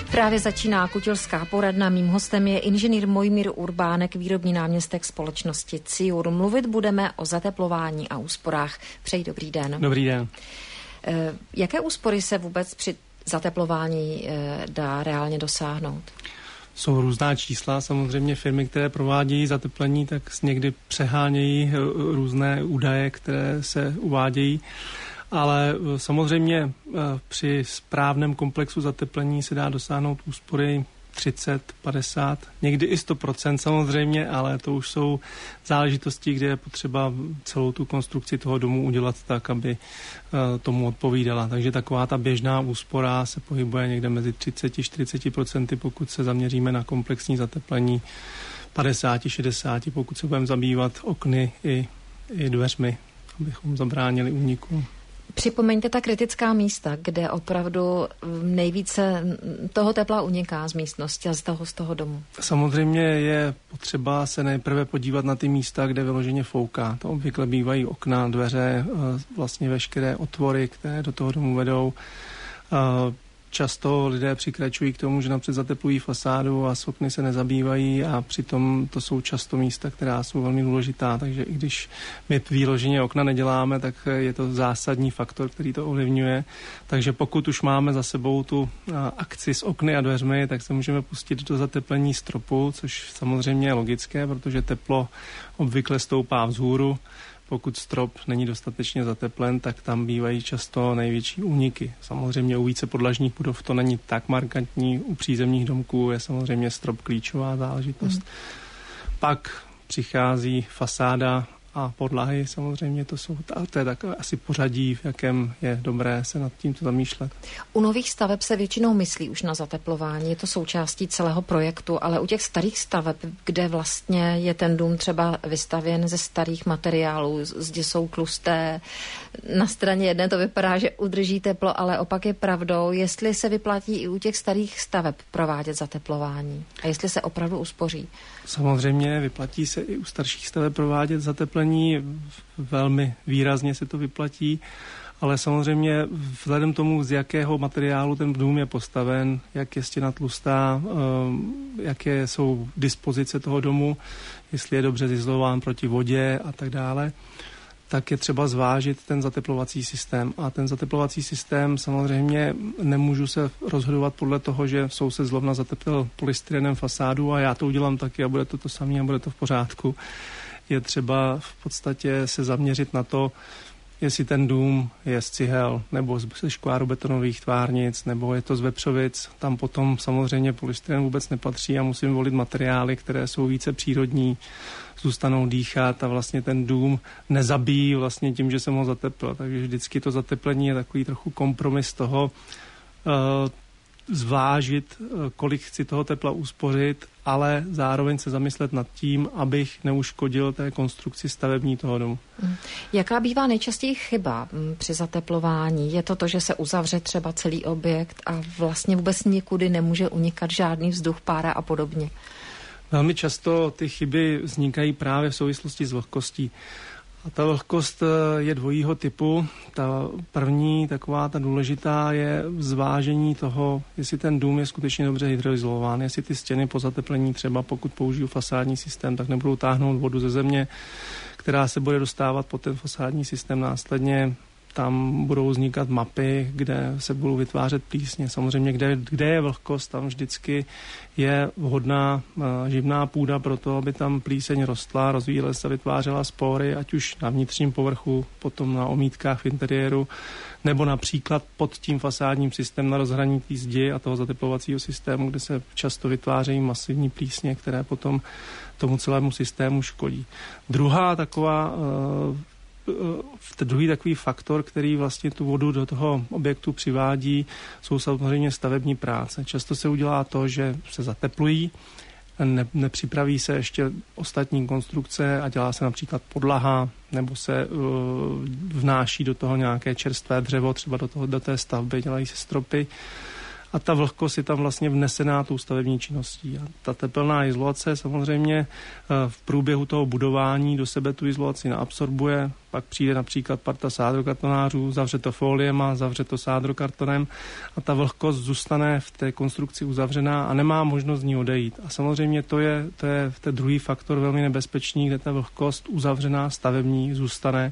Právě začíná Kutilská poradna. Mým hostem je inženýr Mojmír Urbánek, výrobní náměstek společnosti CIUR. Mluvit budeme o zateplování a úsporách. Přeji dobrý den. Dobrý den. Jaké úspory se vůbec při zateplování dá reálně dosáhnout? Jsou různá čísla, samozřejmě firmy, které provádějí zateplení, tak někdy přehánějí různé údaje, které se uvádějí. Ale samozřejmě při správném komplexu zateplení se dá dosáhnout úspory 30, 50, někdy i 100% samozřejmě, ale to už jsou záležitosti, kde je potřeba celou tu konstrukci toho domu udělat tak, aby tomu odpovídala. Takže taková ta běžná úspora se pohybuje někde mezi 30-40%, pokud se zaměříme na komplexní zateplení, 50-60%, pokud se budeme zabývat okny i dveřmi, abychom zabránili úniku. Připomeňte ta kritická místa, kde opravdu nejvíce toho tepla uniká z místnosti a z toho domu. Samozřejmě je potřeba se nejprve podívat na ty místa, kde vyloženě fouká. To obvykle bývají okna, dveře, vlastně veškeré otvory, které do toho domu vedou. Často lidé přikračují k tomu, že napřed zateplují fasádu a s okny se nezabývají a přitom to jsou často místa, která jsou velmi důležitá, takže i když my výloženě okna neděláme, tak je to zásadní faktor, který to ovlivňuje. Takže pokud už máme za sebou tu akci s okny a dveřmi, tak se můžeme pustit do zateplení stropu, což samozřejmě je logické, protože teplo obvykle stoupá vzhůru. Pokud strop není dostatečně zateplen, tak tam bývají často největší úniky. Samozřejmě u vícepodlažních budov to není tak markantní, u přízemních domků je samozřejmě strop klíčová záležitost. Pak přichází fasáda a podlahy, samozřejmě to je takové asi pořadí, v jakém je dobré se nad tímto zamýšlet. U nových staveb se většinou myslí už na zateplování, je to součástí celého projektu, ale u těch starých staveb, kde vlastně je ten dům třeba vystavěn ze starých materiálů, zdi jsou tlusté, na straně jedné to vypadá, že udrží teplo, ale opak je pravdou, jestli se vyplatí i u těch starých staveb provádět zateplování a jestli se opravdu uspoří. Samozřejmě vyplatí se i u starších staveb provádět zateplení, velmi výrazně se to vyplatí, ale samozřejmě vzhledem tomu, z jakého materiálu ten dům je postaven, jak je stěna tlustá, jaké jsou dispozice toho domu, jestli je dobře izolován proti vodě a tak dále, tak je třeba zvážit ten zateplovací systém. A ten zateplovací systém samozřejmě nemůžu se rozhodovat podle toho, že soused zrovna zateplil polystyrenem fasádu a já to udělám taky a bude to samé a bude to v pořádku. Je třeba v podstatě se zaměřit na to, jestli ten dům je z cihel nebo ze škvárobetonových tvárnic, nebo je to z vepřovic. Tam potom samozřejmě polystyren vůbec nepatří a musím volit materiály, které jsou více přírodní, zůstanou dýchat a vlastně ten dům nezabíjí vlastně tím, že jsem ho zateplil. Takže vždycky to zateplení je takový trochu kompromis toho, zvážit, kolik chci toho tepla uspořit, ale zároveň se zamyslet nad tím, abych neuškodil té konstrukci stavební toho domu. Jaká bývá nejčastěji chyba při zateplování? Je to, že se uzavře třeba celý objekt a vlastně vůbec nikudy nemůže unikat žádný vzduch, pára a podobně? Velmi často ty chyby vznikají právě v souvislosti s vlhkostí. A ta vlhkost je dvojího typu. Ta první, taková ta důležitá, je zvážení toho, jestli ten dům je skutečně dobře hydroizolován, jestli ty stěny po zateplení třeba, pokud použiju fasádní systém, tak nebudou táhnout vodu ze země, která se bude dostávat pod ten fasádní systém následně. Tam budou vznikat mapy, kde se budou vytvářet plísně. Samozřejmě, kde je vlhkost, tam vždycky je vhodná živná půda pro to, aby tam plíseň rostla, rozvíjela se, vytvářela spory, ať už na vnitřním povrchu, potom na omítkách v interiéru, nebo například pod tím fasádním systémem na rozhraní té zdi a toho zateplovacího systému, kde se často vytvářejí masivní plísně, které potom tomu celému systému škodí. Druhý takový faktor, který vlastně tu vodu do toho objektu přivádí, jsou samozřejmě stavební práce. Často se udělá to, že se zateplují, nepřipraví se ještě ostatní konstrukce a dělá se například podlaha, nebo se vnáší do toho nějaké čerstvé dřevo, třeba do té stavby, dělají se stropy. a ta vlhkost je tam vlastně vnesená tou stavební činností. A ta tepelná izolace samozřejmě v průběhu toho budování do sebe tu izolaci naabsorbuje, pak přijde například parta sádrokartonářů, zavře to foliema, zavře to sádrokartonem a ta vlhkost zůstane v té konstrukci uzavřená a nemá možnost z ní odejít. A samozřejmě to je ten druhý faktor velmi nebezpečný, kde ta vlhkost uzavřená stavební zůstane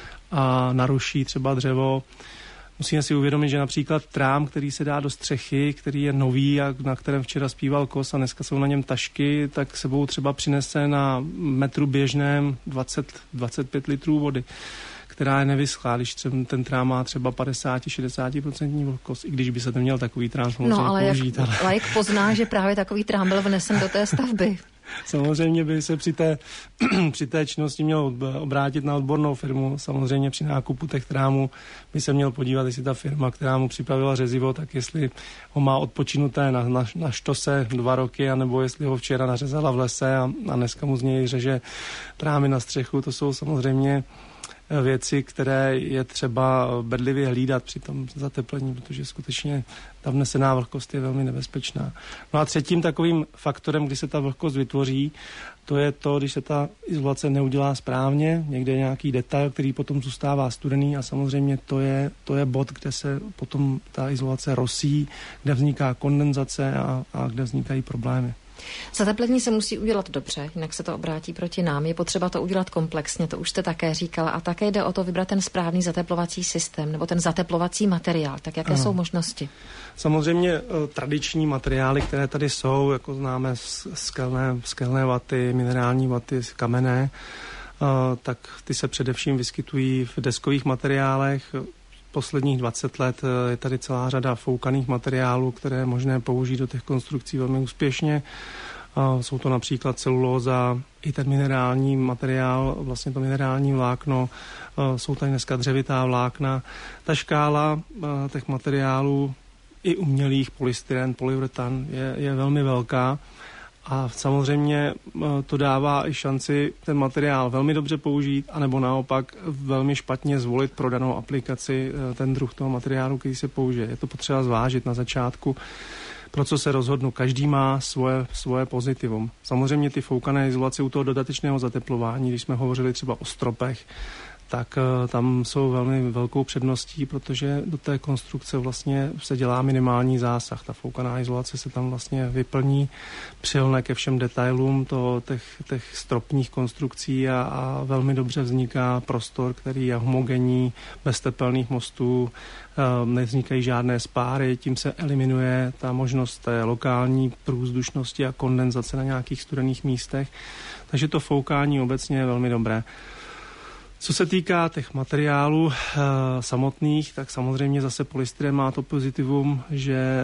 a naruší třeba dřevo. Musíme si uvědomit, že například trám, který se dá do střechy, který je nový a na kterém včera zpíval kos a dneska jsou na něm tašky, tak sebou třeba přinese na metru běžném 20-25 litrů vody, která je nevyschlá, když ten trám má třeba 50-60% vlhkost, i když by se neměl takový trám samozřejmě použít. Ale laik pozná, že právě takový trám byl vnesen do té stavby. Samozřejmě by se při té činnosti měl obrátit na odbornou firmu. Samozřejmě při nákupu těch trámů by se měl podívat, jestli ta firma, která mu připravila řezivo, tak jestli ho má odpočinuté na štose 2 roky, anebo jestli ho včera nařezala v lese a dneska mu z něj řeže trámy na střechu. To jsou samozřejmě věci, které je třeba bedlivě hlídat při tom zateplení, protože skutečně ta vnesená vlhkost je velmi nebezpečná. No a třetím takovým faktorem, kdy se ta vlhkost vytvoří, to je to, když se ta izolace neudělá správně, někde je nějaký detail, který potom zůstává studený a samozřejmě to je bod, kde se potom ta izolace rosí, kde vzniká kondenzace a kde vznikají problémy. Zateplení se musí udělat dobře, jinak se to obrátí proti nám. Je potřeba to udělat komplexně, to už jste také říkala. A také jde o to vybrat ten správný zateplovací systém nebo ten zateplovací materiál. Tak jaké jsou možnosti? Samozřejmě tradiční materiály, které tady jsou, jako známe skelné vaty, minerální vaty, kamenné, tak ty se především vyskytují v deskových materiálech. Posledních 20 let je tady celá řada foukaných materiálů, které je možné použít do těch konstrukcí velmi úspěšně. Jsou to například celulóza, i ten minerální materiál, vlastně to minerální vlákno, jsou tady dneska dřevitá vlákna. Ta škála těch materiálů, i umělých, polystyren, polyuretan, je velmi velká. A samozřejmě to dává i šanci ten materiál velmi dobře použít, anebo naopak velmi špatně zvolit pro danou aplikaci ten druh toho materiálu, který se použije. Je to potřeba zvážit na začátku, pro co se rozhodnu. Každý má svoje pozitivum. Samozřejmě ty foukané izolace u toho dodatečného zateplování, když jsme hovořili třeba o stropech, tak tam jsou velmi velkou předností, protože do té konstrukce vlastně se dělá minimální zásah. Ta foukaná izolace se tam vlastně vyplní, přilne ke všem detailům těch stropních konstrukcí a velmi dobře vzniká prostor, který je homogenní, bez tepelných mostů, nevznikají žádné spáry, tím se eliminuje ta možnost té lokální průzdušnosti a kondenzace na nějakých studených místech. Takže to foukání obecně je velmi dobré. Co se týká těch materiálů samotných, tak samozřejmě zase polystyren má to pozitivum, že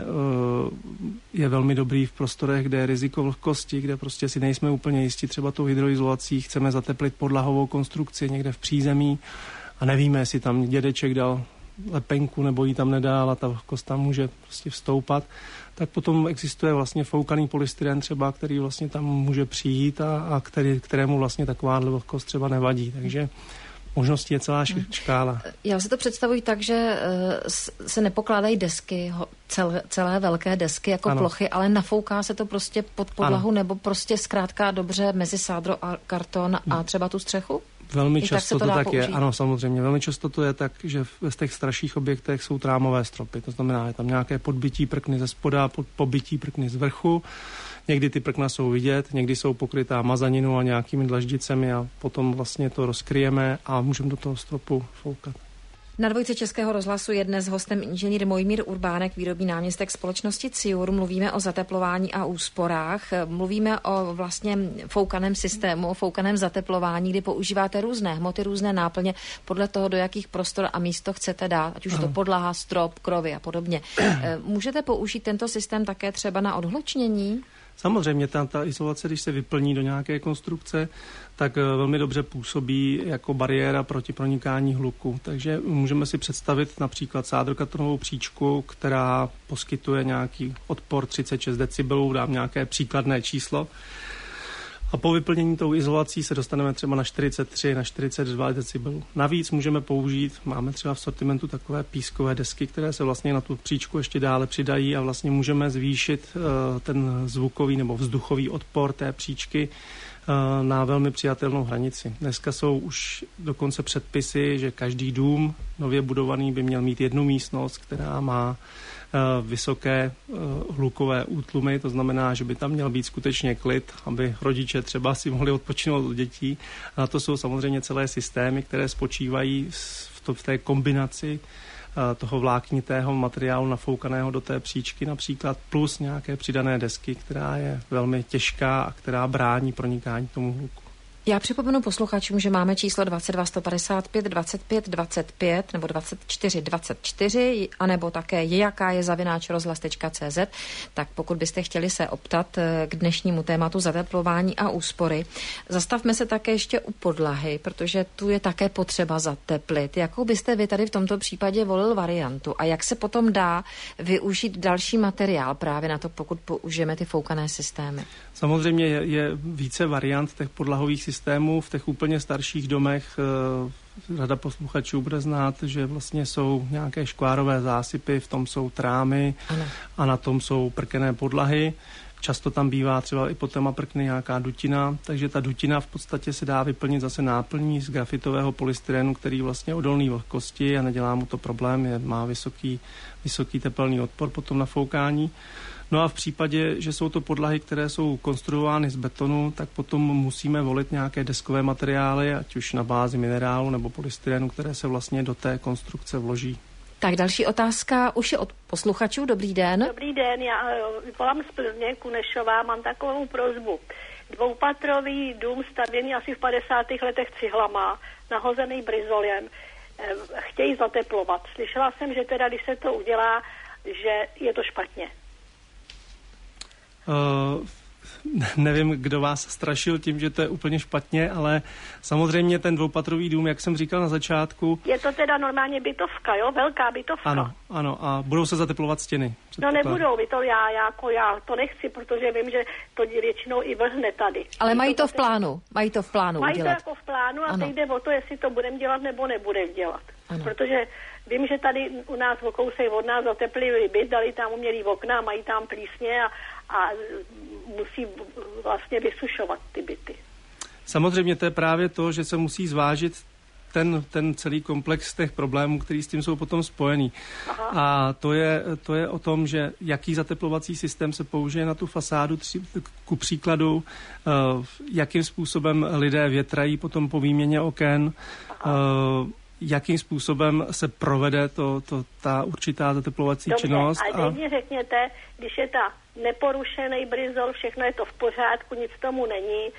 je velmi dobrý v prostorech, kde je riziko vlhkosti, kde prostě si nejsme úplně jistí třeba tou hydroizolací, chceme zateplit podlahovou konstrukci někde v přízemí a nevíme, jestli tam dědeček dal lepenku nebo ji tam nedal a ta vlhkost tam může prostě vstoupat, tak potom existuje vlastně foukaný polystyren třeba, který vlastně tam může přijít a kterému vlastně takováhle vlhkost třeba nevadí, takže možností je celá škála. Já si to představuji tak, že se nepokládají desky, celé velké desky jako plochy, ale nafouká se to prostě pod podlahu nebo prostě zkrátka dobře mezi sádro a karton a třeba tu střechu? Velmi často to tak je, ano, samozřejmě. Velmi často to je tak, že v těch starších objektech jsou trámové stropy. To znamená, je tam nějaké podbytí prkny ze spoda, pobytí prkny z vrchu. Někdy ty prkna jsou vidět, někdy jsou pokrytá mazaninou a nějakými dlaždicemi a potom vlastně to rozkryjeme a můžeme do toho stropu foukat. Na Dvojce Českého rozhlasu je dnes hostem inženýr Mojmír Urbánek, výrobní náměstek společnosti CIUR. Mluvíme o zateplování a úsporách. Mluvíme o vlastně foukaném systému, o foukaném zateplování, kdy používáte různé hmoty, různé náplně podle toho, do jakých prostor a míst to chcete dát, ať už je to podlaha, strop, krovy a podobně. Můžete použít tento systém také třeba na odhlučnění? Samozřejmě ta izolace, když se vyplní do nějaké konstrukce, tak velmi dobře působí jako bariéra proti pronikání hluku. Takže můžeme si představit například sádrokartonovou příčku, která poskytuje nějaký odpor 36 decibelů, dám nějaké příkladné číslo. A po vyplnění tou izolací se dostaneme třeba na 43, na 42 decibelů. Navíc můžeme použít, máme třeba v sortimentu takové pískové desky, které se vlastně na tu příčku ještě dále přidají a vlastně můžeme zvýšit ten zvukový nebo vzduchový odpor té příčky na velmi přijatelnou hranici. Dneska jsou už dokonce předpisy, že každý dům nově budovaný by měl mít jednu místnost, která má vysoké hlukové útlumy, to znamená, že by tam měl být skutečně klid, aby rodiče třeba si mohli odpočinout od dětí. A na to jsou samozřejmě celé systémy, které spočívají v té kombinaci toho vláknitého materiálu nafoukaného do té příčky například, plus nějaké přidané desky, která je velmi těžká a která brání pronikání tomu hluku. Já připomenu posluchačům, že máme číslo 22 155 25 25 nebo 24 24, anebo také jaká je @rozhlas.cz. Tak pokud byste chtěli se optat k dnešnímu tématu zateplování a úspory, zastavme se také ještě u podlahy, protože tu je také potřeba zateplit. Jakou byste vy tady v tomto případě volil variantu a jak se potom dá využít další materiál právě na to, pokud použijeme ty foukané systémy? Samozřejmě je více variant těch podlahových systémů. V těch úplně starších domech řada posluchačů bude znát, že vlastně jsou nějaké škvárové zásypy, v tom jsou trámy a na tom jsou prkené podlahy. Často tam bývá třeba i pod téma prkny nějaká dutina, takže ta dutina v podstatě se dá vyplnit zase náplní z grafitového polystyrenu, který vlastně je odolný vlhkosti a nedělá mu to problém, má vysoký tepelný odpor potom na foukání. No a v případě, že jsou to podlahy, které jsou konstruovány z betonu, tak potom musíme volit nějaké deskové materiály, ať už na bázi minerálu nebo polystyrenu, které se vlastně do té konstrukce vloží. Tak další otázka už je od posluchačů. Dobrý den. Dobrý den, já volám z Plzně, Kunešová, mám takovou prosbu. Dvoupatrový dům stavěný asi v 50. letech cihlama, nahozený brizolem, chtějí zateplovat. Slyšela jsem, že teda, když se to udělá, že je to špatně. Nevím, kdo vás strašil tím, že to je úplně špatně, ale samozřejmě ten dvoupatrový dům, jak jsem říkal na začátku... Je to teda normálně bytovka, jo? Velká bytovka. Ano. A budou se zateplovat stěny? No nebudou, já to nechci, protože vím, že to většinou i vrhne tady. Ale mají to v plánu udělat. Mají to jako v plánu a teď jde o to, jestli to budeme dělat nebo nebudeme dělat. Ano. Protože vím, že tady u nás o kousek od nás zateplili byt, dali tam umělý okna, mají tam plísně a musí vlastně vysušovat ty byty. Samozřejmě to je právě to, že se musí zvážit ten celý komplex těch problémů, který s tím jsou potom spojený. Aha. A to je o tom, že jaký zateplovací systém se použije na tu fasádu, ku příkladu, jakým způsobem lidé větrají potom po výměně oken, jakým způsobem se provede ta určitá zateplovací činnost. A teď mi řekněte, když je ta neporušený brizol, všechno je to v pořádku, nic tomu není,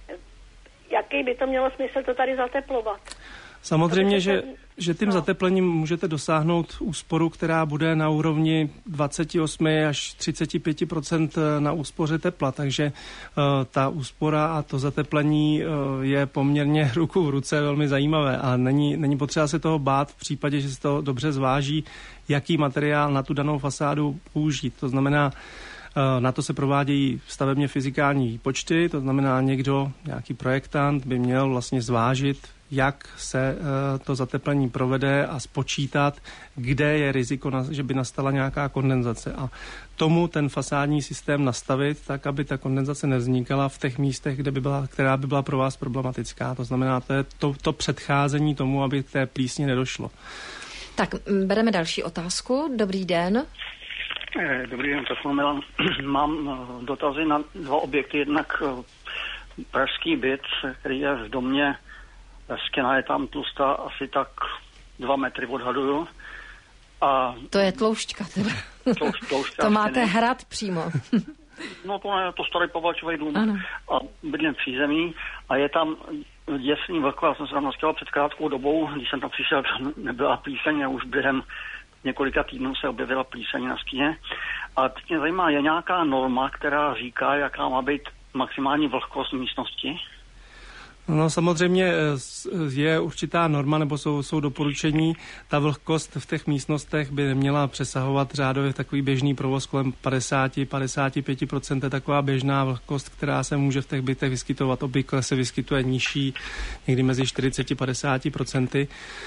jaký by to mělo smysl to tady zateplovat? Samozřejmě, že tím zateplením můžete dosáhnout úsporu, která bude na úrovni 28 až 35% na úspoře tepla, takže ta úspora a to zateplení je poměrně ruku v ruce velmi zajímavé a není potřeba se toho bát v případě, že se to dobře zváží, jaký materiál na tu danou fasádu použít. To znamená, na to se provádějí stavebně fyzikální výpočty, to znamená nějaký projektant by měl vlastně zvážit, jak se to zateplení provede a spočítat, kde je riziko, že by nastala nějaká kondenzace. A tomu ten fasádní systém nastavit tak, aby ta kondenzace nevznikala v těch místech, která by byla pro vás problematická. To znamená, to je to předcházení tomu, aby k té plísni nedošlo. Tak bereme další otázku. Dobrý den. Dobrý den, to jsem Milan. Mám dotazy na dva objekty. Jednak pražský byt, který je v domě, stěna je tam tlustá, asi tak 2 metry odhaduju. A to je tloušťka teda. Tloušťka to máte hrad přímo. No to je to starý Pavlačový dům. Ano. A bydlím v přízemí a je tam děsný vlhko. Já jsem se tam nastěhoval před krátkou dobou, když jsem tam přišel, nebyla plíseň a už během několika týdnů se objevila plíseň na stíně. A teď mě zajímá, je nějaká norma, která říká, jaká má být maximální vlhkost místnosti? No samozřejmě je určitá norma, nebo jsou doporučení. Ta vlhkost v těch místnostech by neměla přesahovat řádově takový běžný provoz kolem 50-55%. Je taková běžná vlhkost, která se může v těch bytech vyskytovat. Obvykle se vyskytuje nižší, někdy mezi 40-50%.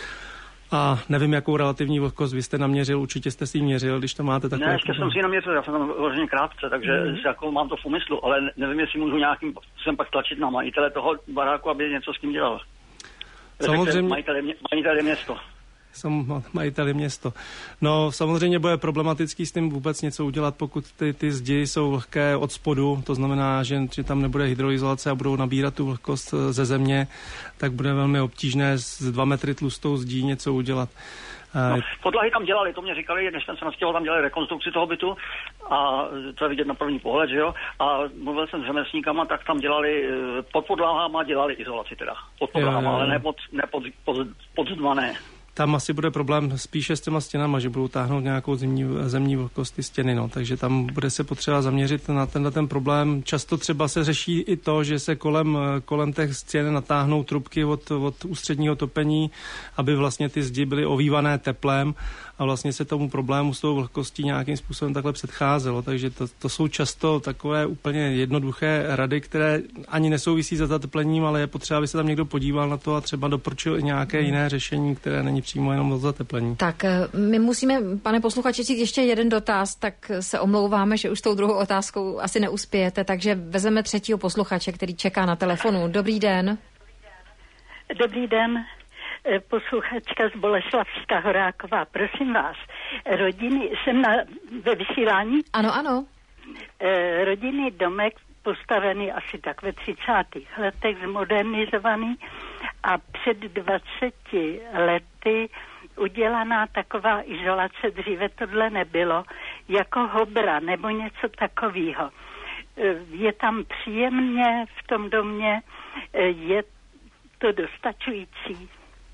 A nevím, jakou relativní vlhkost vy jste naměřil, určitě jste si ji měřil, když to máte takové... Ne, ještě jsem si ji naměřil, já jsem tam vloženě krátce, takže jako mám to v úmyslu, ale nevím, jestli můžu nějakým způsobem pak tlačit na majitele toho baráku, aby něco s tím dělal. Samozřejmě... Majitel je město. Majitel je město. No samozřejmě bude problematický s tím vůbec něco udělat, pokud ty zdi jsou vlhké od spodu, to znamená, že tam nebude hydroizolace a budou nabírat tu vlhkost ze tak bude velmi obtížné z 2 metry tlustou zdí něco udělat. No, podlahy tam dělali, to mě říkali, než jsem se nastěhoval, tam dělali rekonstrukci toho bytu a to je vidět na první pohled, že jo, a mluvil jsem s řemeslníkama, tak tam dělali, pod podlahama dělali izolaci teda, pod podlahama, ale ne pod zdvané. Tam asi bude problém spíše s těma stěnama, že budou táhnout nějakou zemní vlhkost ty stěny, no. Takže tam bude se potřeba zaměřit na ten problém. Často třeba se řeší i to, že se kolem těch stěn natáhnou trubky od ústředního topení, aby vlastně ty zdi byly ovývané teplem a vlastně se tomu problému s tou vlhkostí nějakým způsobem takhle předcházelo. Takže to jsou často takové úplně jednoduché rady, které ani nesouvisí se zateplením, ale je potřeba, aby se tam někdo podíval na to a třeba doporučil i nějaké jiné řešení, které není přímo jenom o zateplení. Tak my musíme, pane posluchači, říct ještě jeden dotaz, tak se omlouváme, že už s tou druhou otázkou asi neuspějete, takže vezeme třetího posluchače, který čeká na telefonu. Dobrý den. Dobrý den, posluchačka z Boleslavska Horáková. Prosím vás, rodiny, jsem ve vysílání? Ano. Rodinný domek postavený asi tak ve 30. letech, zmodernizovaný a před 20 lety udělaná taková izolace, dříve tohle nebylo, jako hobra nebo něco takového. Je tam příjemně v tom domě, je to dostačující?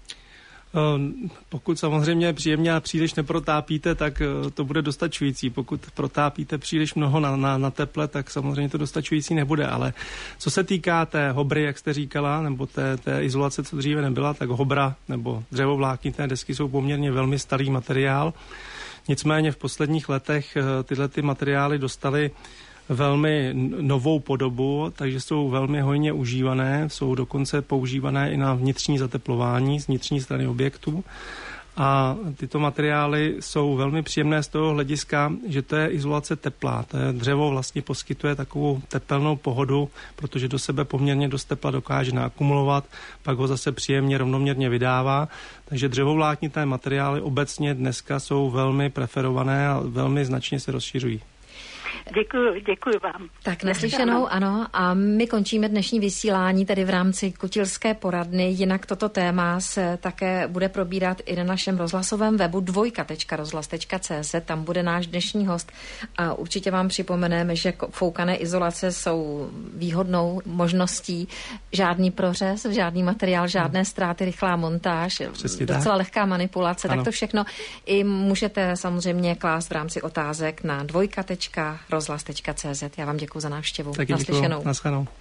Pokud samozřejmě příjemně a příliš neprotápíte, tak to bude dostačující. Pokud protápíte příliš mnoho na teple, tak samozřejmě to dostačující nebude. Ale co se týká té hobry, jak jste říkala, nebo té izolace, co dříve nebyla, tak hobra nebo dřevovláknité desky jsou poměrně velmi starý materiál. Nicméně v posledních letech tyhle ty materiály dostaly velmi novou podobu, takže jsou velmi hojně užívané, jsou dokonce používané i na vnitřní zateplování z vnitřní strany objektu. A tyto materiály jsou velmi příjemné z toho hlediska, že to je izolace teplá. To dřevo vlastně poskytuje takovou tepelnou pohodu, protože do sebe poměrně dost tepla dokáže naakumulovat, pak ho zase příjemně rovnoměrně vydává. Takže dřevovláknité materiály obecně dneska jsou velmi preferované a velmi značně se rozšiřují. Děkuji vám. Tak naslyšenou, ano. A my končíme dnešní vysílání tedy v rámci Kutilské poradny. Jinak toto téma se také bude probírat i na našem rozhlasovém webu dvojka.rozhlas.cz. Tam bude náš dnešní host a určitě vám připomeneme, že foukané izolace jsou výhodnou možností. Žádný prořez, žádný materiál, žádné ztráty, rychlá montáž, docela lehká manipulace. Ano. Tak to všechno i můžete samozřejmě klást v rámci otázek na dvojka.rozhlas.cz. Já vám děkuji za návštěvu. Naslyšenou.